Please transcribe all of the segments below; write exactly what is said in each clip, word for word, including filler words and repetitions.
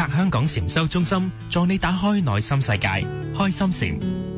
澤香港禪修中心助你打開內心世界，開心禪。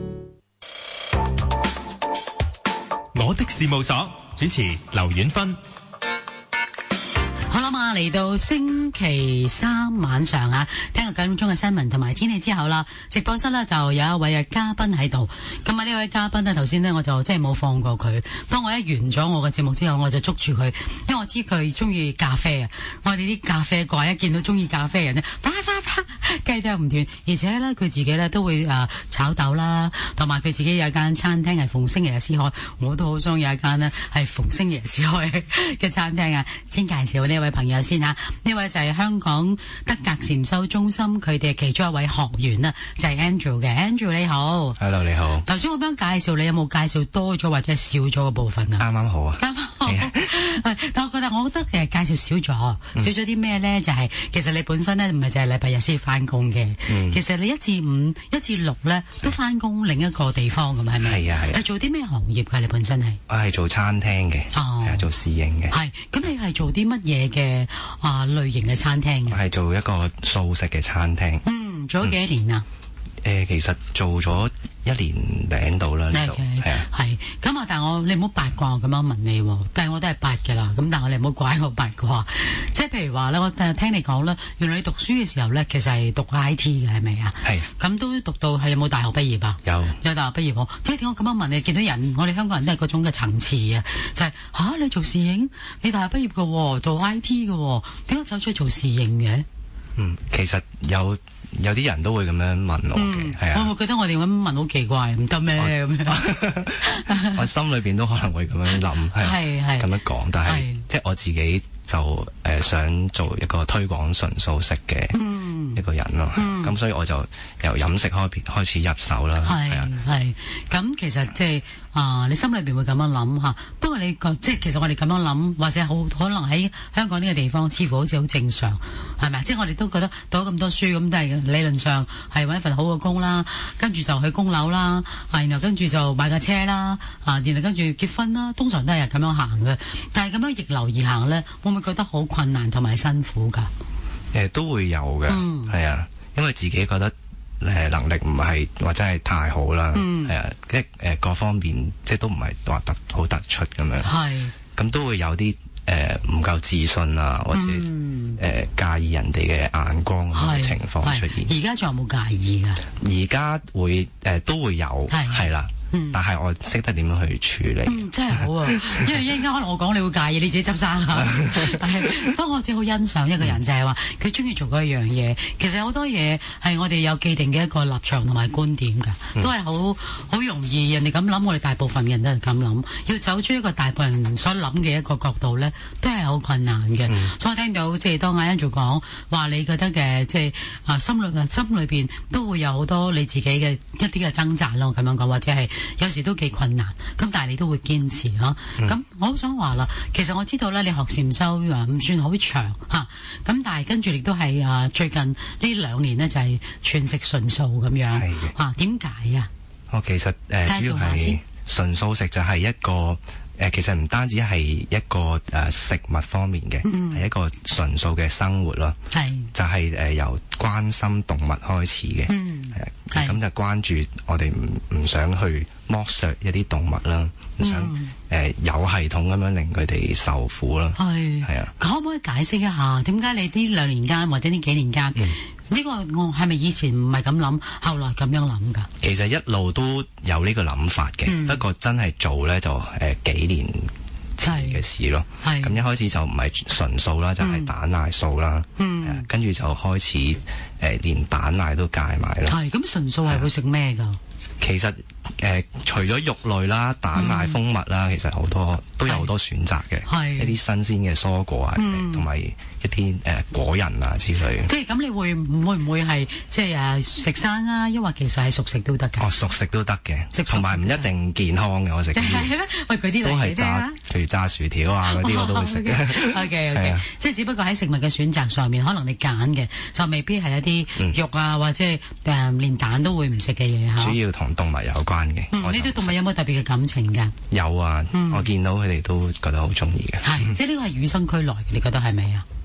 我的事務所主持劉婉芬。 好啦嘛，嚟到星期三晚上啊，聽過九點鐘嘅新聞同埋天氣之後啦，直播室呢就有一位嘅嘉賓喺度。咁啊呢位嘉賓呢，頭先呢我就真係冇放過佢。當我一完咗我嘅節目之後，我就捉住佢，因為我知佢中意咖啡啊。我哋啲咖啡怪一見到中意咖啡嘅人呢，啪啪啪雞都唔斷。而且呢，佢自己呢都會誒、呃、炒豆啦，同埋佢自己有一間餐廳係逢星期日先開。我都好中意有一間呢係逢星期日先開嘅餐廳啊。先介紹呢位朋友先吓，呢位就係香港德格禪修中心佢哋其中一位學員啊，就係、是、Andrew 嘅。Andrew 你好。 Hello 你好。 頭先我幫介紹你，有冇介紹多咗或者少咗嘅部分啊？ 啱啱好啊， 啱啱好。但我覺得我覺得其實介紹少咗，少咗啲咩咧？就係、是、其實你本身咧唔係淨係禮拜日先翻工嘅，嗯、其實你一至五、一至六咧都翻工另一個地方咁係咪？係啊係。係做啲咩行業㗎？你本身係？我係做餐廳嘅，係啊，做侍應嘅。係，咁你係做啲乜嘢嘅啊類型嘅餐廳？ 我係做一個素食嘅餐廳。 嗯，做咗幾多年啊？ 誒、呃，其實做咗一年零度啦，呢度係啊，係咁啊！但係我你唔好八卦咁樣問你，但係我都係八㗎啦。咁但係我哋唔好怪我八卦。即係譬如話咧，我聽你講咧，原來你讀書嘅時候咧，其實係讀 I T 嘅，係咪啊？係。咁都讀到係有冇大學畢業啊？有，有大學畢業喎。即係點解我咁樣問你？見到人，我哋香港人都係嗰種嘅層次啊，就係、是、吓、啊、你做侍應，你大學畢業嘅，做 I T 嘅，點解走出去做侍應嘅？ 嗯，其實有。有啲人都會咁樣問我嘅，係、嗯、啊， 我會覺得我哋咁問好奇怪，唔得咩咁樣？ 我心裏邊都可能會咁樣諗，係係咁樣講，但係即係我自己就誒、呃、想做一個推廣純素食嘅一個人咯，咁、嗯、所以我就由飲食開開始入手啦，係啊， 係咁其實即係啊，你心裏邊會咁樣諗吓，不過你覺即係其實我哋咁樣諗，或者好可能喺香港呢個地方，似乎好似好正常，係咪？即係我哋都覺得讀咗咁多書，咁都係理論上係搵一份好嘅工啦，跟住就去供樓啦，然後跟住就買架車啦，啊，然後跟住結婚啦，通常都係咁樣行嘅。但係咁樣逆流而行咧，會唔會覺得好困難同埋辛苦噶？ 誒、呃，都會有嘅，係、嗯、啊，因為自己覺得誒能力唔係或者係太好啦，係、嗯、啊，即係誒各方面即係都唔係話突好突出咁樣，係，咁都會有啲誒唔夠自信啊，或者誒、嗯呃、介意人哋嘅眼光嘅情況出現。 而家仲有冇介意噶？ 而家會誒、呃、都會有，係啦。嗯、但係我識得點樣去處理， 嗯、真係好啊！因為一陣間可能我講你會介意，你自己執生啊。係，不過我只好欣賞一個人、嗯、就係話佢中意做嗰一樣嘢。其實好多嘢係我哋有既定嘅一個立場同埋觀點㗎，都係好好容易人哋咁諗，我哋大部分人都係咁諗。要走出一個大部分人所諗嘅一個角度咧，都係好困難嘅、嗯。所以我聽到即係當阿 Angel 講話，你覺得嘅即係啊心裏心裏邊都會有好多你自己嘅一啲嘅掙扎咯。我咁樣講或者係。有時都幾困難，咁但係你都會堅持嗬。咁、嗯、我好想話啦，其實我知道咧，你學禪修啊唔算好長吓，咁但係跟住亦都係啊最近呢兩年呢，就係全食純素咁樣，係嘅吓，點解啊？ 我其實誒、呃、主要係純素食就係一個。誒、呃，其實唔單止係一個誒、呃、食物方面嘅，係、嗯、一個純素嘅生活咯。係就係、是、誒、呃、由關心動物開始嘅，嗯係咁就關注我哋唔唔想去剝削一啲動物啦，唔、嗯、想誒、呃、有系統咁樣令佢哋受苦啦。係係啊， 可唔可以解釋一下點解你呢兩年間或者呢幾年間？嗯呢、這個我係咪以前唔係咁諗，後來咁樣諗噶？ 其實一路都有呢個諗法嘅、嗯，不過真係做咧就誒、呃、幾年前嘅事咯。係咁一開始就唔係純素啦，就係、是、蛋奶素啦。嗯，跟住就開始誒、呃、連蛋奶都戒埋啦。係咁純素係會食咩噶？其實誒、呃、除咗肉類啦、蛋奶、蜂蜜啦、嗯，其實好多都有好多選擇嘅，係一啲新鮮嘅蔬果啊，同、嗯、埋一啲誒、呃、果仁啊之類嘅。即係咁，你會會唔會係即係誒食生啊？抑或其實係熟食都得嘅？哦，熟食都得嘅，同埋唔一定健康嘅。我食啲係咩？喂，舉啲例子都係炸，譬如炸薯條啊嗰啲我都會食嘅。O K O K，即係只不過喺食物嘅選擇上面，可能你揀嘅就未必係一啲肉啊，嗯、或者誒、呃、連蛋都會唔食嘅嘢嚇。主要同動物有關嘅。嗯，呢啲動物有冇特別嘅感情㗎？有啊，嗯、我見到佢哋都覺得好中意嘅。係，即係呢個係與生俱來嘅，你覺得係咪啊？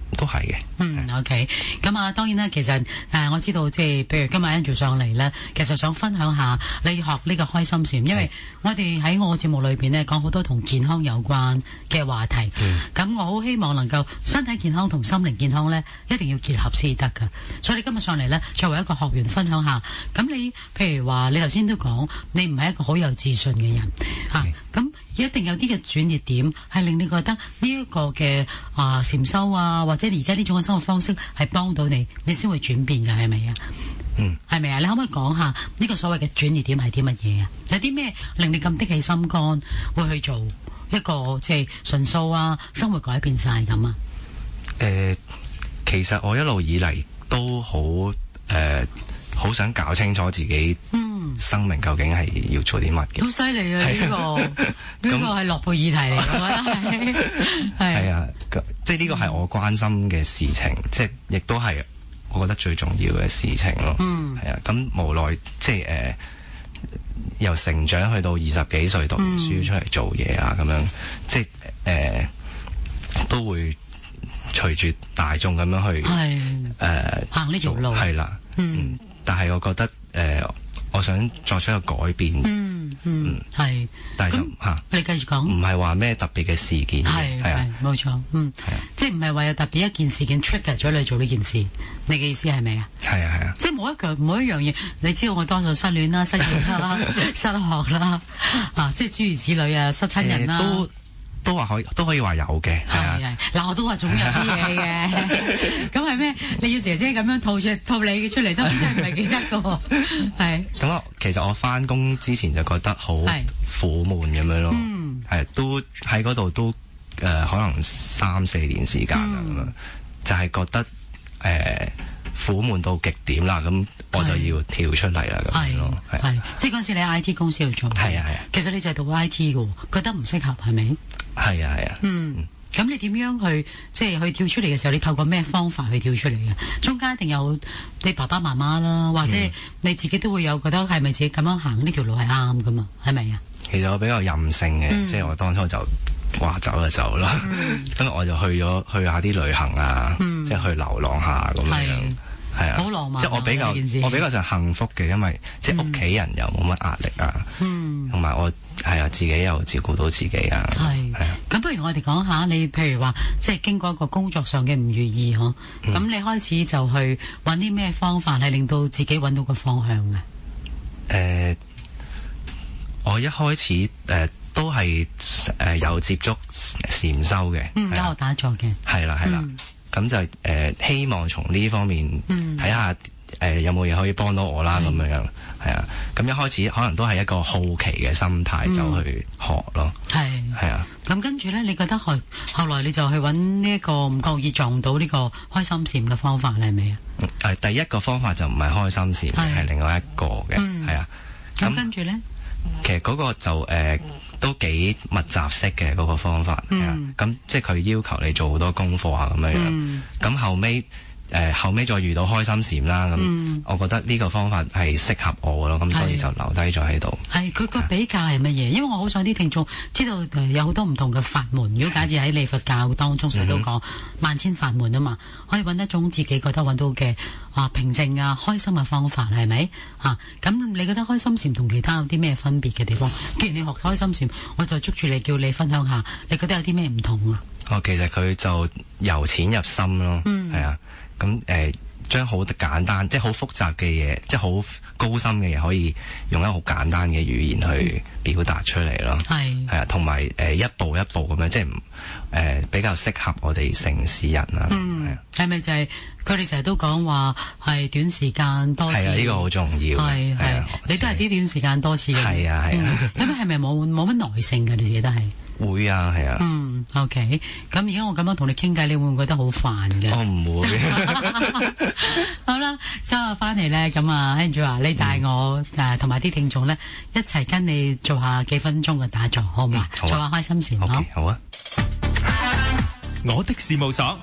都係嘅。 嗯 ，OK。咁啊，當然啦，其實誒、呃、我知道即係譬如今日 Andrew 上嚟咧，其實想分享下你學呢個開心禪，因為我哋喺我嘅節目裏邊咧講好多同健康有關嘅話題。咁、嗯、我好希望能夠身體健康同心靈健康咧一定要結合先得㗎。所以你今日上嚟咧，作為一個學員分享下。咁你譬如話你頭先都講，你唔係一個好有自信嘅人嚇，咁、啊、一定有啲嘅轉捩點係令你覺得呢一個嘅啊禪修啊，或者而家呢種嘅生活方式係幫到你，你先會轉變㗎，係咪啊？嗯，係咪啊？你可唔可以講下呢個所謂嘅轉捩點係啲乜嘢啊？有啲咩令你咁的起心肝會去做一個即係純素啊，生活改變晒咁啊？ 誒、呃，其實我一路以嚟都好誒，好、呃、想搞清楚自己生命究竟係要做啲乜嘅。好犀利啊！呢、這個呢個係諾貝爾題嚟，我覺得係係啊，即係呢個係我關心嘅事情，即係亦都係我覺得最重要嘅事情咯。嗯，係啊，咁無奈即係誒、呃，由成長去到二十幾歲讀書出嚟做嘢啊，咁、嗯、樣即係誒、呃、都會隨住大眾咁樣去係誒、呃、行呢條路係啦。嗯，但係我覺得誒。呃我想作出一個改變。嗯嗯，係、嗯。但係就嚇，你繼續講。唔係話咩特別嘅事件。係係冇錯。嗯，係啊，即係唔係話有特別一件事件 trigger 咗你做呢件事？你嘅意思係咪啊？係啊係啊。即係冇一樣冇一樣嘢，你知道我多數失戀啦、失業啦、失學啦，啊，即係諸如此類啊，失親人啦。呃都都話可以，都可以話有嘅，係啊。嗱，我都話總有啲嘢嘅。咁係咩？你要姐姐咁樣吐出吐你嘅出嚟，都真係唔係記得㗎。係。咁我其實我翻工之前就覺得好苦悶咁樣咯。嗯。係都喺嗰度都誒、呃，可能三四年時間啦咁樣，就係、是、覺得誒、呃、苦悶到極點啦，咁我就要跳出嚟啦咁樣咯。係。係。即係嗰陣時你喺 I T 公司度做。係啊係啊。其實你就係讀 I T 嘅，覺得唔適合係咪？係啊係啊，嗯，咁你點樣去即係去跳出嚟嘅時候，你透過咩方法去跳出嚟嘅？中間一定有你爸爸媽媽啦，或者你自己都會有覺得係咪自己咁樣行呢條路係啱噶嘛？係咪啊？其實我比較任性嘅、嗯，即係我當初就話走就走啦，咁、嗯、我就去咗去下啲旅行啊，嗯、即係去流浪下咁樣。係啊，好浪漫啊，即係我比較我比較上幸福嘅，因為即係屋企人又冇乜壓力啊，嗯，同埋我係啊自己又照顧到自己啊，係係啊。咁不如我哋講下你，譬如話即係經過一個工作上嘅唔如意嗬，咁、嗯、你開始就去揾啲咩方法係令到自己揾到個方向嘅？誒、呃，我一開始誒、呃、都係誒、呃、有接觸禪修嘅，嗯，有學打坐嘅，係啦係啦。咁就誒、呃、希望從呢方面睇下誒有冇嘢可以幫到我啦，咁樣樣係啊。咁一開始可能都係一個好奇嘅心態就去學咯，係係啊。咁跟住咧，你覺得後後來你就去揾呢一個唔覺意撞到呢個開心禪嘅方法係咪啊？誒，第一個方法就唔係開心禪，係另外一個嘅，係、嗯、啊。咁跟住咧，其實嗰個就誒。呃都幾密集式嘅嗰、那個方法，係、嗯、啊，咁即係佢要求你做好多功課啊咁樣樣，咁、嗯、後尾誒、呃、後尾再遇到開心禪啦，咁、嗯、我覺得呢個方法係適合我咯，咁所以就留低咗喺度。係佢個比較係乜嘢？因為我好想啲聽眾知道誒有好多唔同嘅法門。如果假設喺你佛教當中成日都講萬千法門啊嘛，可以揾一種自己覺得揾到嘅啊平靜啊開心嘅方法係咪啊？咁你覺得開心禪同其他有啲咩分別嘅地方？既然你學開心禪，我就捉住你叫你分享下，你覺得有啲咩唔同啊？哦，其實佢就由淺入深咯，嗯，係啊，咁誒將好簡單，即係好複雜嘅嘢，即係好高深嘅嘢，可以用一個好簡單嘅語言去表達出嚟咯，係係啊，同埋誒一步一步咁樣，即係誒、呃、比較適合我哋城市人啊，嗯，係咪就係佢哋成日都講話係短時間多次？係啊，呢個好重要，係係，你都係啲短時間多次嘅，係啊係啊，咁係咪冇冇乜耐性㗎？你自己都係。會啊，係啊。嗯 ，OK。咁而家我咁樣同你傾偈，你會唔會覺得好煩嘅？我唔會。好啦，收下翻嚟咧，咁啊 Andrew 啊，你帶我誒同埋啲聽眾咧一齊跟你做下幾分鐘嘅打坐，好唔好啊？做下開心禪，好。Okay, 好啊。 我的事務所。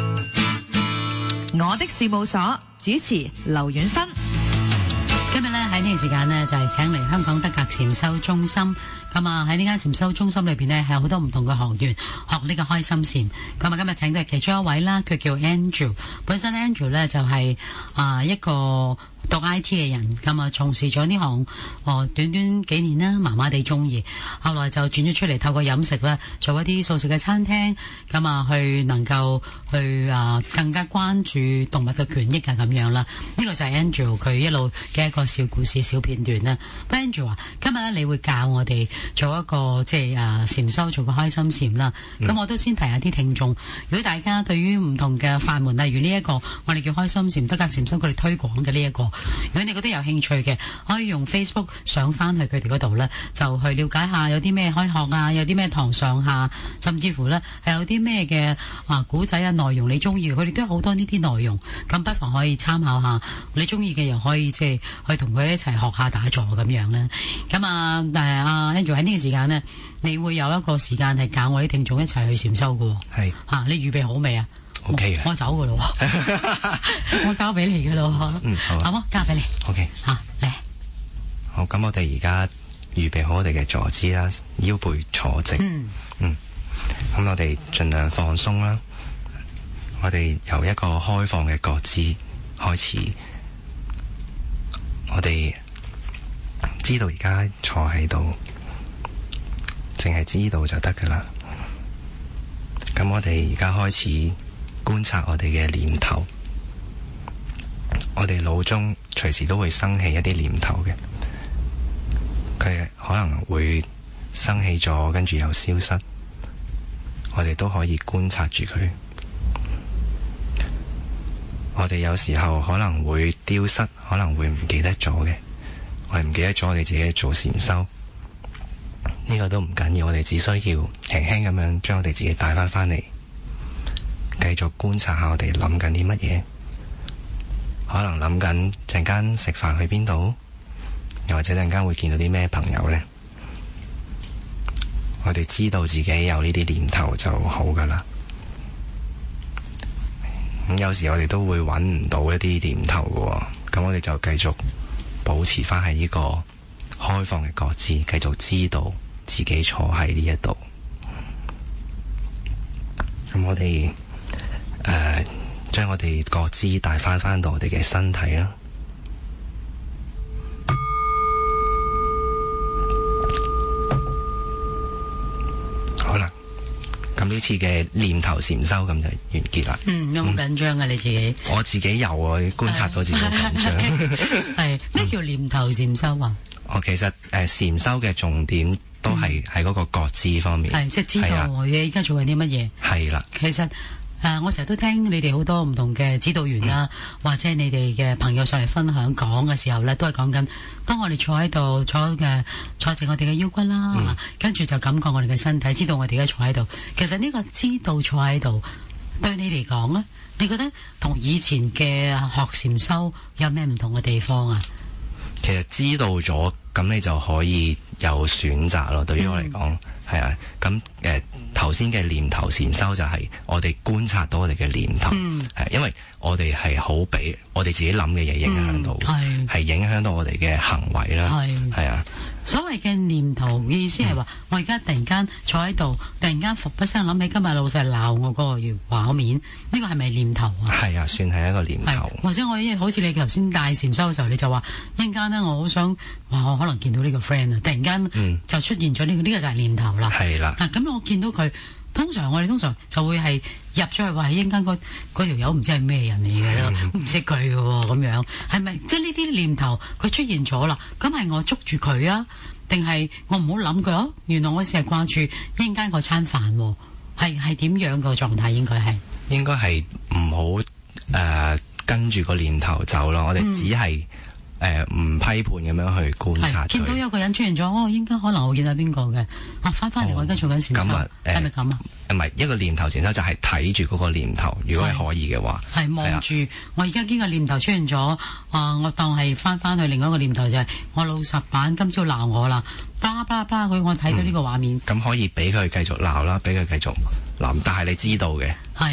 我的事務所主持劉婉芬。 今日咧喺呢個時間呢，就係請嚟香港德格禪修中心。咁啊喺呢間禪修中心裏邊呢，係有好多唔同嘅學員學呢個開心禪。咁啊今日請到係其中一位啦，佢叫 Andrew。本身 Andrew 呢，就係啊一個讀 I T 嘅人，咁啊從事咗呢行哦短短幾年啦，麻麻地中意，後來就轉咗出嚟，透過飲食咧做一啲素食嘅餐廳，咁啊去能夠去啊更加關注動物嘅權益啊咁樣啦。呢個就係 Andrew 佢一路嘅一個小故事、小片段啦。Andrew 啊，今日咧你會教我哋做一個即係啊禪修，做個開心禪啦。咁、嗯、我都先提下啲聽眾，如果大家對於唔同嘅法門，例如呢、這、一個我哋叫開心禪、德格禪修，佢哋推廣嘅呢一個，如果你覺得有興趣嘅，可以用 Facebook 上翻去佢哋嗰度咧，就去了解下有啲咩開學啊，有啲咩堂上下，甚至乎咧係有啲咩嘅啊古仔啊內容你中意，佢哋都有好多呢啲內容，咁不妨可以參考下。你中意嘅又可以即係去同佢一齊學下打坐咁樣咧。咁啊，但係阿 Andrew 喺呢個時間咧，你會有一個時間係教我啲聽眾一齊去禪修嘅。係吓、啊，你預備好未啊？O K 嘅，我走噶咯，我交俾你噶咯。嗯，好，好冇？交俾你。O K，吓嚟。 好，咁我哋而家預備好我哋嘅坐姿啦，腰背坐直。嗯嗯，咁我哋盡量放鬆啦。我哋由一個開放嘅覺知開始，我哋知道而家坐喺度，淨係知道就得噶啦。咁我哋而家開始觀察我哋嘅念頭，我哋腦中隨時都會生起一啲念頭嘅，佢可能會生起咗，跟住又消失，我哋都可以觀察住佢。我哋有時候可能會丟失，可能會唔記得咗嘅，我哋唔記得咗我哋自己做禪修，呢個都唔緊要，我哋只需要輕輕咁樣將我哋自己帶翻翻嚟，繼續觀察下我哋諗緊啲乜嘢，可能諗緊陣間食飯去邊度，又或者陣間會見到啲咩朋友呢。我哋知道自己有呢啲念頭就好噶啦。咁有時我哋都會揾唔到一啲念頭嘅，咁我哋就繼續保持翻喺呢個開放嘅覺知，繼續知道自己坐喺呢一度。咁我哋誒將我哋覺知帶翻翻到我哋嘅身體啦。好啦。咁呢次嘅念頭禪修咁就完結啦。嗯，有冇緊張啊？你自己？我自己有啊，觀察到自己好緊張。係咩叫念頭禪修啊？我其實誒禪修嘅重點都係喺嗰個覺知方面。係即係知道我而家做緊啲乜嘢。係啦，其實。誒、呃，我成日都聽你哋好多唔同嘅指導員啦、啊，或者你哋嘅朋友上嚟分享講嘅時候咧，都係講緊，當我哋坐喺度，坐嘅坐直我哋嘅腰骨啦，嗯、跟住就感覺我哋嘅身體，知道我哋而家坐喺度。其實呢個知道坐喺度，對你嚟講咧，你覺得同以前嘅學禪修有咩唔同嘅地方啊？其實知道咗，咁你就可以有選擇咯。對於我嚟講，係、嗯、啊，咁誒頭先嘅念頭禪修就係我哋觀察到我哋嘅念頭，係、嗯、因為我哋係好俾我哋自己諗嘅嘢影響到，係、嗯、影響到我哋嘅行為啦，係係啊。所謂嘅念頭嘅意思係話、嗯，我而家突然間坐喺度，突然間伏一聲諗起今日老細鬧我嗰個畫面，呢、這個係咪念頭啊？係啊，算係一個念頭。或者我好似你頭先帶禪修嘅時候，你就話一陣間咧，我好想話我可能見到呢個 friend 啊，突然間就出現咗呢、這個，呢、嗯這個就係念頭啦。係啦。嗱、啊，咁我見到佢，通常我哋通常就會係入咗去話，一陣間嗰嗰條友唔知係咩人嚟嘅，唔識佢嘅咁樣，係咪？即係呢啲念頭佢出現咗啦，咁係我捉住佢啊，定係我唔好諗佢哦？原來我成日掛住一陣間嗰餐飯，係係點樣個狀態？應該係應該係唔好誒跟住個念頭走咯，我哋只係。嗯誒，唔批判咁樣去觀察，見到有個人出現咗，哦，應該可能我見到邊個嘅，啊，翻翻嚟，我而家做緊禪修，係咪咁啊？唔係一個念頭禪修，就係睇住嗰個念頭，如果係可以嘅話，係望住我而家呢個念頭出現咗，啊、呃，我當係翻翻去另外一個念頭就係、是、我老實板今朝鬧我啦，巴巴巴佢，我睇到呢個畫面，咁、嗯、可以俾佢繼續鬧啦，俾佢繼續諗，但係你知道嘅，係係啊。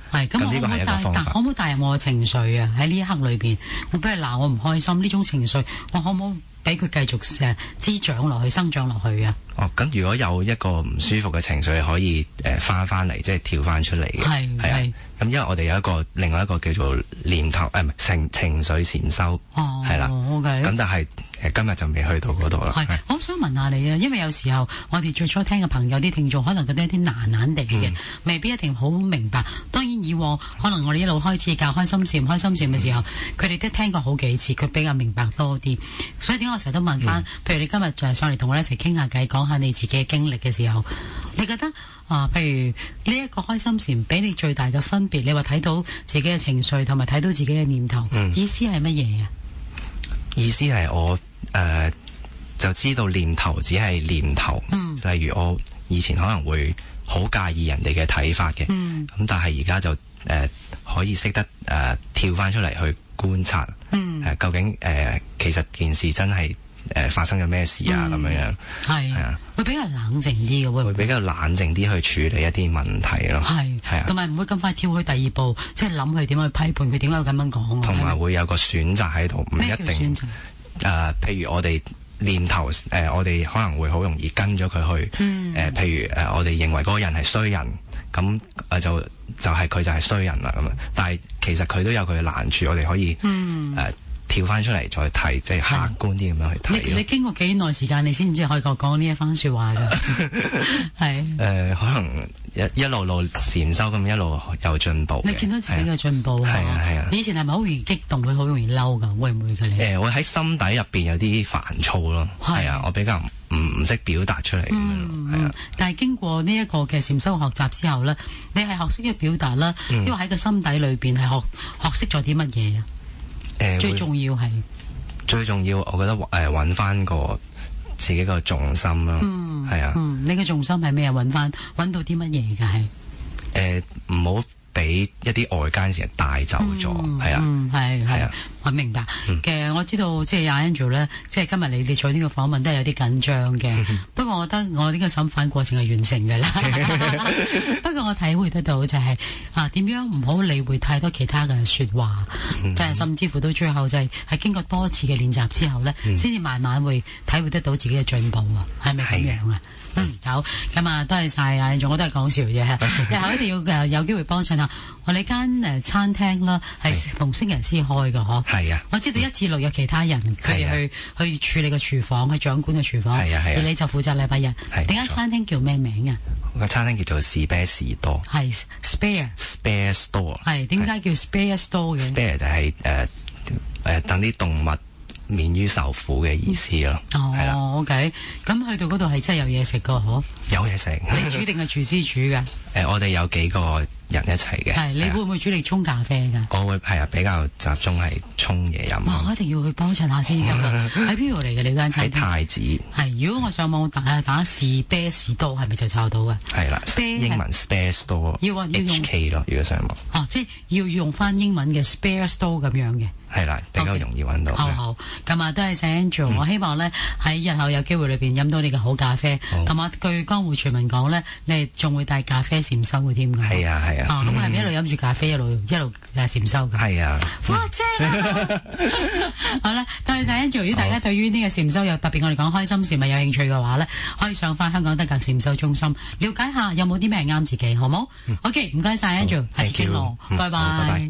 係咁， 呢個係一個方法。 可唔可以帶入我嘅情緒啊？喺呢一刻裏邊，我俾佢鬧，我唔開心呢種情緒，我可唔可以俾佢繼續誒滋長落去、生長落去啊？ 哦，咁如果有一個唔舒服嘅情緒，可以誒翻翻嚟，即係跳翻出嚟嘅。 係係啊。咁因為我哋有一個另外一個叫做念頭誒唔係情情緒禪修。 哦。 係啦。 OK。 咁但係誒今日就未去到嗰度啦。 係。我想問下你啊，因為有時候我哋最初聽嘅朋友啲聽眾可能覺得一啲難難地嘅，嗯、未必一定好明白。當然以往可能我哋一路開始教開心禪、開心禪嘅時候，佢哋、嗯、都聽過好幾次，佢比較明白多啲。所以點解我成日都問翻，嗯、譬如你今日就係上嚟同我哋一齊傾下偈，講下你自己嘅經歷嘅時候，你覺得啊，譬如呢一個開心禪俾你最大嘅分別，你話睇到自己嘅情緒同埋睇到自己嘅念頭，嗯、意思係乜嘢啊？ 意思係我誒、呃、就知道念頭只係念頭，嗯、例如我以前可能會好介意人哋嘅睇法嘅，咁、嗯、但係而家就誒、呃、可以識得誒、呃、跳翻出嚟去觀察，誒、嗯呃、究竟誒、呃、其實件事真係誒、呃、發生咗咩事啊咁樣、嗯、樣，係係啊， 會比較冷靜啲嘅，會會比較冷靜啲去處理一啲問題咯，係係啊， 同埋唔會咁快跳去第二步，即係諗佢點樣去批判佢點解要咁樣講， 同埋會有個選擇喺度，唔一定選擇誒、呃，譬如我哋。念頭誒、呃，我哋可能會好容易跟咗佢去，誒、嗯呃，譬如誒、呃，我哋認為嗰個人係衰人，咁誒就就係、是、佢就係衰人啦咁樣。但係其實佢都有佢嘅難處，我哋可以誒、嗯呃、跳翻出嚟再睇，即係客觀啲咁樣去睇。你你經過幾耐時間，你先至可以講呢一番説話㗎？係誒、 呃，可能一一路路禪修咁，一路有進步。 你見到自己嘅進步係啊係啊！啊你以前係咪好容易激動，會好容易嬲㗎？會唔會㗎你？誒， 我喺心底入邊有啲煩躁咯。係啊，我比較唔唔識表達出嚟咁樣。係啊， 但係經過呢一個嘅禪修學習之後咧，你係學識咗表達啦，因為喺個心底裏邊係學學識咗啲乜嘢啊？誒，最重要係最重要，我覺得誒揾翻個自己個重心咯。嗯，係啊。 嗯，你嘅重心係咩啊？揾翻揾到啲乜嘢㗎？係誒，唔好俾一啲外間事帶走咗，係啊， 嗯，係係啊，我明白。其實我知道，即係阿 Angel 咧，即係今日你哋做呢個訪問都係有啲緊張嘅。不過我覺得我呢個審判過程係完成㗎啦。不過我體會得到就係啊，點樣唔好理會太多其他嘅説話，就係甚至乎到最後就係係經過多次嘅練習之後咧，先至慢慢會體會得到自己嘅進步啊，係咪咁樣啊？嗯，好，咁啊，多謝晒啊，仲我都係講笑啫，日後一定要誒有機會幫襯下我哋間誒餐廳啦，係逢星期日先開㗎嗬。係啊，我知道一至六有其他人佢哋去去處理個廚房，去掌管個廚房。係啊係啊，而你就負責禮拜日。係。點解餐廳叫咩名啊？ 個餐廳叫做 Spare 士多。係 Spare。Spare Store。 係點解叫 Spare Store 嘅 ？Spare 就係誒誒等啲動物免於受苦嘅意思咯。 哦，係啦。OK，咁去到嗰度係真係有嘢食噶，嗬？ 有嘢食。 你煮定係廚師煮噶？ 誒，我哋有幾個人一齊嘅。 係，你會唔會主力沖咖啡噶？ 我會係啊，比較集中係沖嘢飲。 我一定要去幫襯下先得㗎。喺邊度嚟嘅你間餐廳？ 喺太子。係， 如果我上網打打士啤士多，係咪就抄到嘅？ 係啦，英文 Spare Store。要要用 H K 咯，如果上網。 哦，即係要用翻英文嘅 Spare Store 咁樣嘅。 係啦，比較容易揾到。 好好，咁啊都係 Angel，我希望咧喺日後有機會裏邊飲到你嘅好咖啡，同埋據江湖傳聞講咧，你仲會帶咖啡禪修嘅添㗎。 係啊係啊。 咁係咪一路飲住咖啡一路一路誒禪修㗎？ 係啊。 哇正啊！好啦，多謝 Angel。如果大家對於呢個禪修又特別我哋講開心禪咪有興趣嘅話咧，可以上翻香港德格禪修中心了解下有冇啲咩啱自己，好冇？OK，唔該晒 Angel，下次傾咯，拜拜。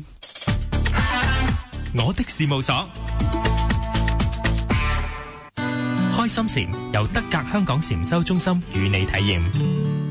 我的事務所，開心禪由德格香港禪修中心與你體驗。